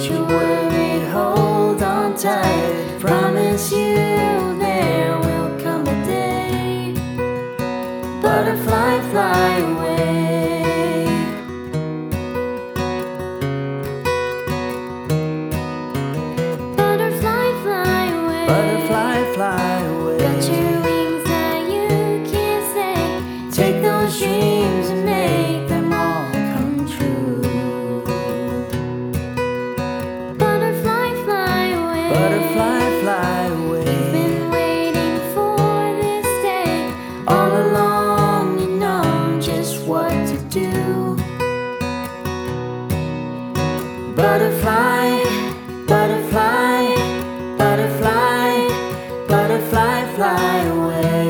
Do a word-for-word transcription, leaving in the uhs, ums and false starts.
you worried, hold on tight. Promise you there will come a day. Butterfly, fly away. Butterfly, fly away. Butterfly, fly away. Got your wings that you can't say. Take those dreams and make them all come true. Butterfly, fly away. Butterfly, fly away. You've been waiting for this day all along. You know just what to do. Butterfly, butterfly, butterfly, butterfly, fly away.